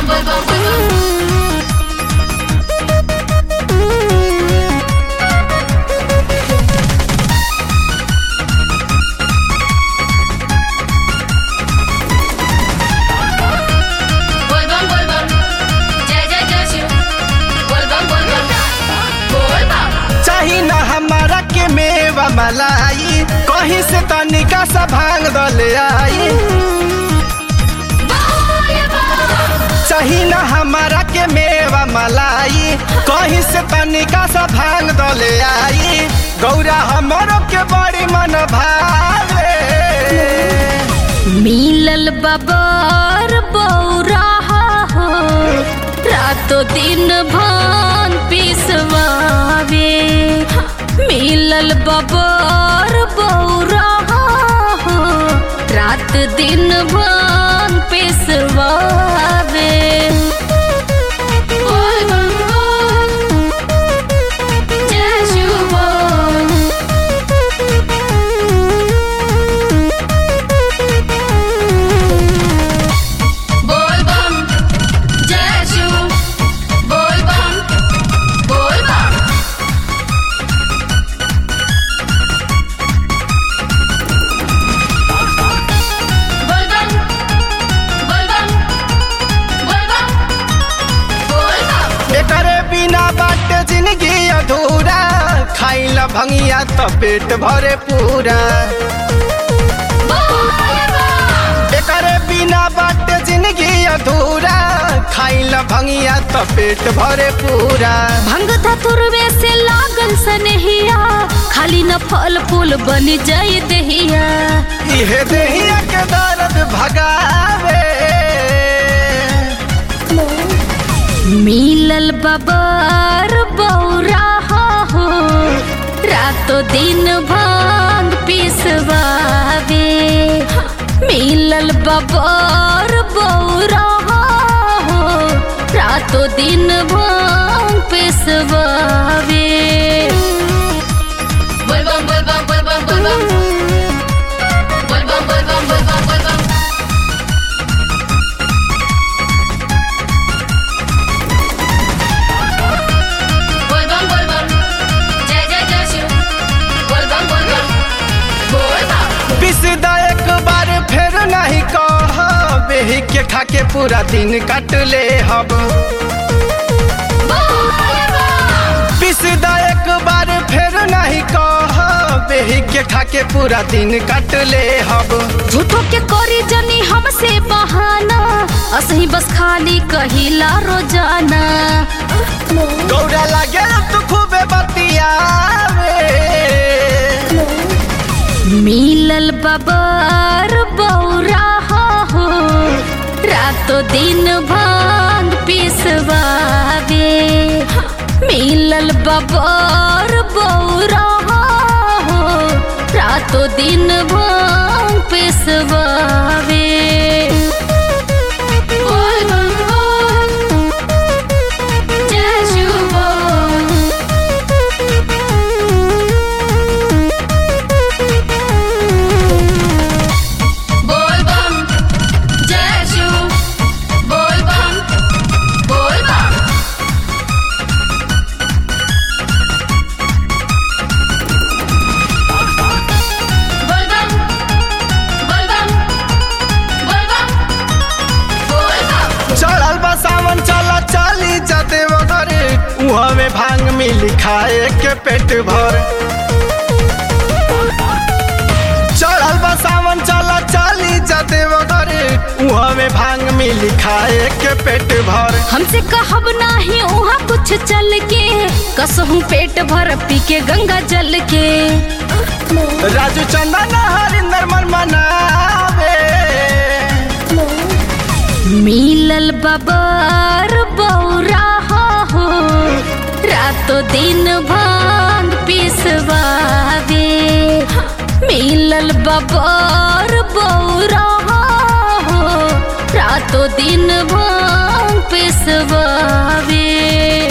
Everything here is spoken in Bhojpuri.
चाही ना हमारा के मेवा मलाई, कहीं से तनिका सा भांग दले आई। चाही ना हमारा के मेवा मलाई, कहीं से तनिका सा भांग दले आई। गौरा हमारो के बड़ी मन भावे, मिलल बाबर बौरा हो, रातो दिन भान पिसवावे। मिलल बाबर बौरा हो, रात दिन भान पिसवावे। जिंदगी अधूरा, खाइला भंगिया तो पेट भरे पूरा। एकरे बिना बाटे जिंदगी अधूरा, खाइला भंगिया तो पेट भरे पूरा। भंग धतुरवे से लागल सनहिया, खाली न फल फूल बन जाई दहिया। इहे दहिया के दर्द भगावे, मिलल बाबर बौरा हो, रातो दिन भांग पिसवावे। मिलल बाबर बौरा हो, रातो दिन भांग पिसवावे। बोलबम बोलबम बोलबम बोलबम बोलबम बोलबम बोलबम बोलबम। एक बार फिर नहीं कह, बेही के खा के पूरा दिन कट ले हब। पिसदा एक बार फिर नहीं कह, बेही के खा के पूरा दिन कट ले हब। झूठो के कोरी जनी हमसे बहाना, असही बस खाली कहिला रोजाना। गौरा लागे तू खूबे बतियावे, मिलल बाबर बौरा हो, रातो दिन भांग पिसवावे। मिलल बाबर बौरा हो, रातो दिन भांग पिसवावे। में भांग मिली खाए के पेट भर। चढ़ल बा सावन चला चली जाते घरे, उहाँ में भांग मिली खाए के पेट भर। हमसे कहब नाही उहाँ कुछ चल के, कसहूं पेट भर पी के गंगा जल के। राजू चंदन हरिंदर मन मनावे, मिलल बाबर बौरा हो, रातो दिन भांग पिसवावे। मिलल बाबर बौरा हो, रातो दिन भांग पिसवावे।